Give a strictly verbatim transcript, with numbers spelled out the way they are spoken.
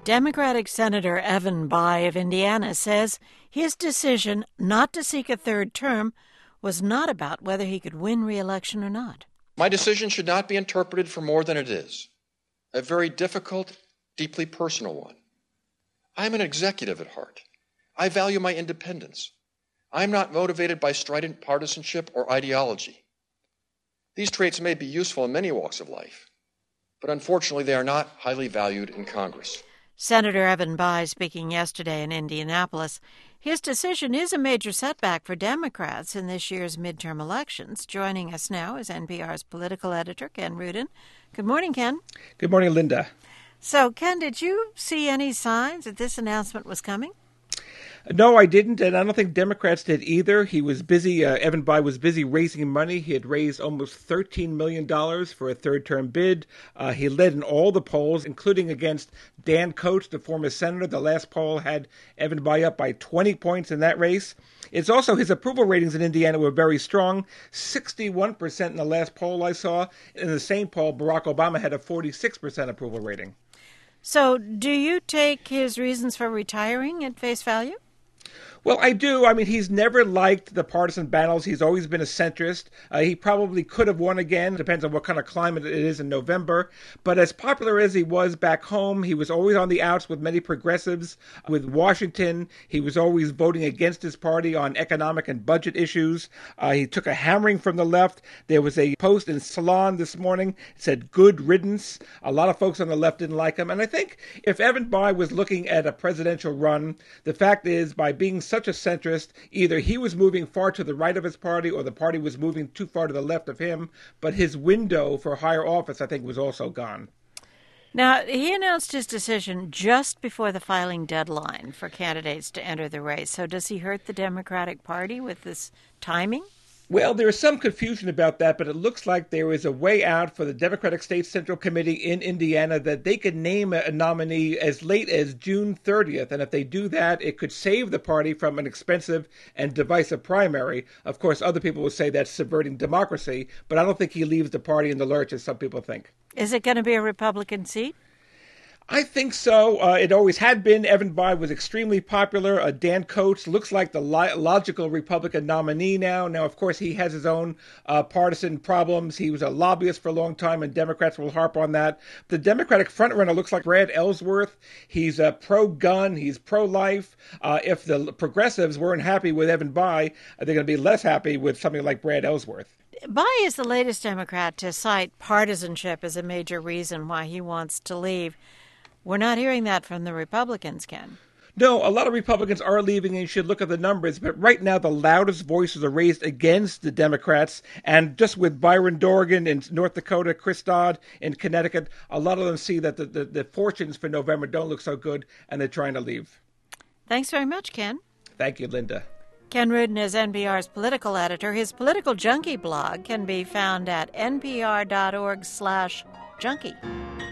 Democratic Senator Evan Bayh of Indiana says his decision not to seek a third term was not about whether he could win re-election or not. My decision should not be interpreted for more than it is, a very difficult, deeply personal one. I am an executive at heart. I value my independence. I am not motivated by strident partisanship or ideology. These traits may be useful in many walks of life, but unfortunately they are not highly valued in Congress. Senator Evan Bayh speaking yesterday in Indianapolis. His decision is a major setback for Democrats in this year's midterm elections. Joining us now is N P R's political editor, Ken Rudin. Good morning, Ken. Good morning, Linda. So, Ken, did you see any signs that this announcement was coming? No, I didn't, and I don't think Democrats did either. He was busy, uh, Evan Bayh was busy raising money. He had raised almost thirteen million dollars for a third-term bid. Uh, he led in all the polls, including against Dan Coats, the former senator. The last poll had Evan Bayh up by twenty points in that race. It's also his approval ratings in Indiana were very strong, sixty-one percent in the last poll I saw. In the same poll, Barack Obama had a forty-six percent approval rating. So do you take his reasons for retiring at face value? Well, I do. I mean, he's never liked the partisan battles. He's always been a centrist. Uh, he probably could have won again. Depends on what kind of climate it is in November. But as popular as he was back home, he was always on the outs with many progressives. With Washington, he was always voting against his party on economic and budget issues. Uh, he took a hammering from the left. There was a post in Salon this morning that said, "Good riddance." A lot of folks on the left didn't like him. And I think if Evan Bayh was looking at a presidential run, the fact is, by being such a centrist, either he was moving far to the right of his party or the party was moving too far to the left of him. But his window for higher office, I think, was also gone. Now, he announced his decision just before the filing deadline for candidates to enter the race. So does he hurt the Democratic Party with this timing? Well, there is some confusion about that, but it looks like there is a way out for the Democratic State Central Committee in Indiana that they could name a nominee as late as June thirtieth. And if they do that, it could save the party from an expensive and divisive primary. Of course, other people will say that's subverting democracy, but I don't think he leaves the party in the lurch, as some people think. Is it going to be a Republican seat? I think so. Uh, it always had been. Evan Bayh was extremely popular. Uh, Dan Coats looks like the li- logical Republican nominee now. Now, of course, he has his own uh, partisan problems. He was a lobbyist for a long time, and Democrats will harp on that. The Democratic frontrunner looks like Brad Ellsworth. He's uh, pro-gun. He's pro-life. Uh, if the progressives weren't happy with Evan Bayh, they're going to be less happy with something like Brad Ellsworth. Bayh is the latest Democrat to cite partisanship as a major reason why he wants to leave. We're not hearing that from the Republicans, Ken. No, a lot of Republicans are leaving, and you should look at the numbers. But right now, the loudest voices are raised against the Democrats. And just with Byron Dorgan in North Dakota, Chris Dodd in Connecticut, a lot of them see that the, the, the fortunes for November don't look so good, and they're trying to leave. Thanks very much, Ken. Thank you, Linda. Ken Rudin is N P R's political editor. His Political Junkie blog can be found at npr.org slash junkie.